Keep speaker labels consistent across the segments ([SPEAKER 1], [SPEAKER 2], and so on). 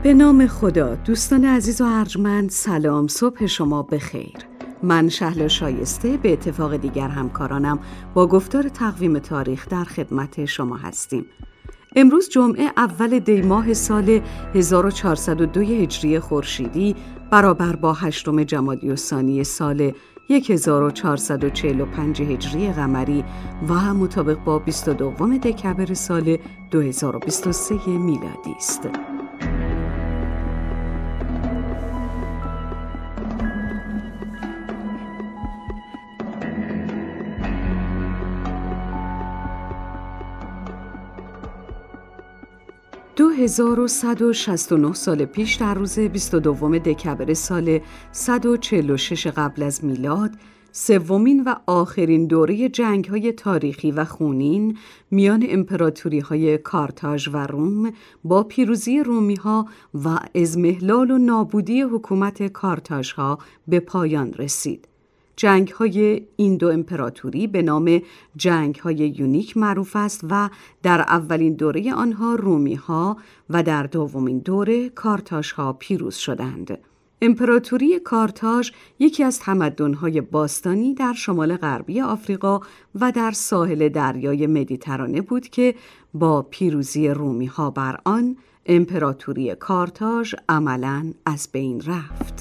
[SPEAKER 1] به نام خدا. دوستان عزیز و ارجمند، سلام، صبح شما بخیر. من شهلا شایسته به اتفاق دیگر همکارانم با گفتار تقویم تاریخ در خدمت شما هستیم. امروز جمعه اول دی ماه سال 1402 هجری خورشیدی برابر با 8 جمادی الثانی سال 1445 هجری قمری و مطابق با 22 دکبر سال 2023 میلادی است. دو 2169 سال پیش در روز 22 دکبر سال 146 قبل از میلاد، سومین و آخرین دوره جنگ‌های تاریخی و خونین میان امپراتوری‌های کارتاژ و روم با پیروزی رومی‌ها و اضمحلال و نابودی حکومت کارتاژها به پایان رسید. جنگ‌های این دو امپراتوری به نام جنگ‌های یونیک معروف است و در اولین دوره آنها رومی‌ها و در دومین دوره کارتاژها پیروز شدند. امپراتوری کارتاژ یکی از تمدن‌های باستانی در شمال غربی آفریقا و در ساحل دریای مدیترانه بود که با پیروزی رومی‌ها بر آن، امپراتوری کارتاژ عملاً از بین رفت.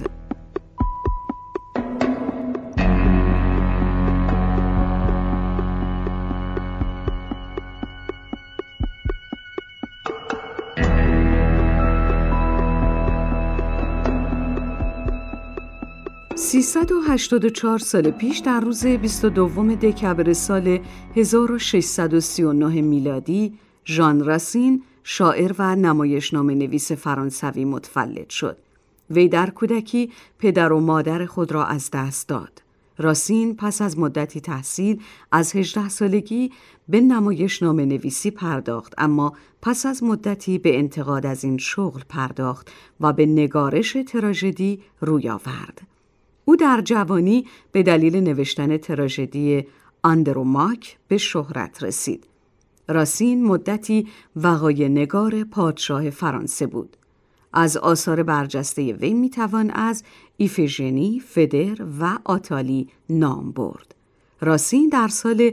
[SPEAKER 1] 384 سال پیش در روز 22 دکبر سال 1639 میلادی، ژان راسین، شاعر و نمایشنامه نویس فرانسوی متولد شد. وی در کودکی پدر و مادر خود را از دست داد. راسین پس از مدتی تحصیل از 18 سالگی به نمایشنامه نویسی پرداخت، اما پس از مدتی به انتقاد از این شغل پرداخت و به نگارش تراژدی روی آورد. او در جوانی به دلیل نوشتن تراژدی آندروماک به شهرت رسید. راسین مدتی وقایع نگار پادشاه فرانسه بود. از آثار برجسته وی میتوان از ایفیژنی، فدر و آتالی نام برد. راسین در سال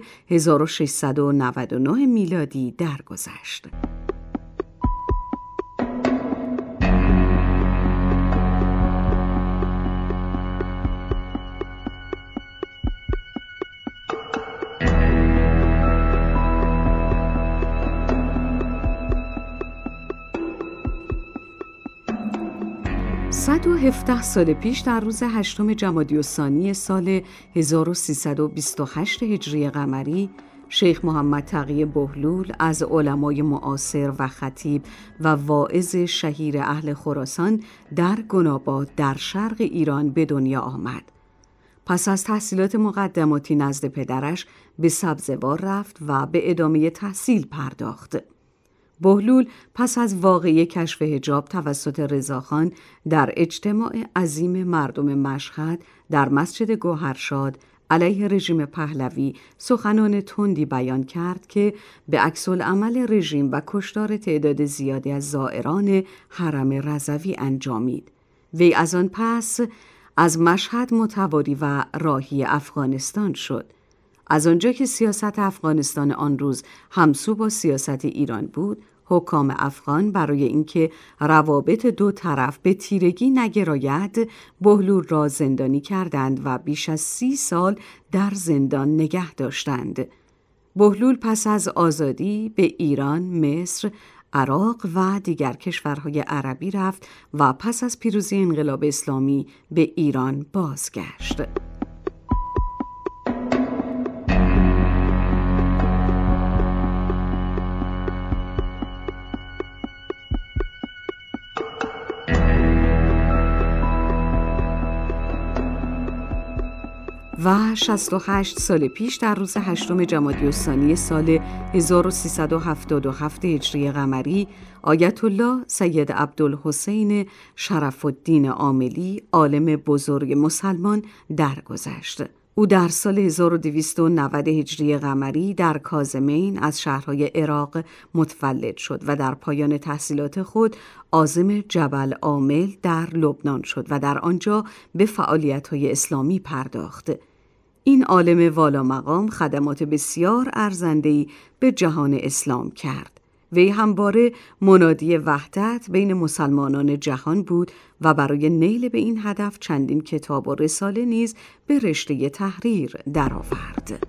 [SPEAKER 1] 1699 میلادی درگذشت. صد و 17 سال پیش در روز 8 جمادی الثانی سال 1328 هجری قمری، شیخ محمد تقی بهلول از علمای معاصر و خطیب و واعظ شهیر اهل خراسان در گناباد در شرق ایران به دنیا آمد. پس از تحصیلات مقدماتی نزد پدرش به سبزوار رفت و به ادامه تحصیل پرداخت. بهلول پس از واقعه کشف حجاب توسط رضاخان در اجتماع عظیم مردم مشهد در مسجد گوهرشاد علیه رژیم پهلوی سخنان تندی بیان کرد که به عکس العمل رژیم و کشتار تعداد زیادی از زائران حرم رضوی انجامید. وی از آن پس از مشهد متواری و راهی افغانستان شد. از آنجا که سیاست افغانستان آن روز همسو با سیاست ایران بود، حکام افغان برای اینکه روابط دو طرف به تیرگی نگراید، بهلول را زندانی کردند و بیش از 30 سال در زندان نگه داشتند. بهلول پس از آزادی به ایران، مصر، عراق و دیگر کشورهای عربی رفت و پس از پیروزی انقلاب اسلامی به ایران بازگشت. و 68 سال پیش در روز 8 جمادی الثانی سال 1377 هجری قمری، آیت الله سید عبدالحسین شرف الدین عاملی، عالم بزرگ مسلمان، درگذشت. او در سال 1290 هجری قمری در کاظمین از شهرهای عراق متولد شد و در پایان تحصیلات خود عازم جبل عامل در لبنان شد و در آنجا به فعالیت‌های اسلامی پرداخت. این عالم والا مقام خدمات بسیار ارزنده‌ای به جهان اسلام کرد. وی همواره منادی وحدت بین مسلمانان جهان بود و برای نیل به این هدف چندین کتاب و رساله نیز به رشته تحریر درآورد.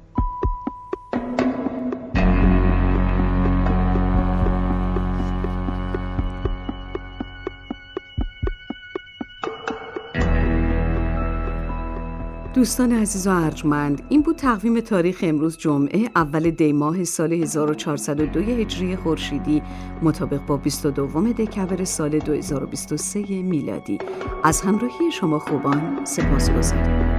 [SPEAKER 1] دوستان عزیز و ارجمند، این بود تقویم تاریخ امروز جمعه اول دی ماه سال 1402 هجری خورشیدی مطابق با 22 دکبر سال 2023 میلادی. از همراهی شما خوبان سپاسگزارم.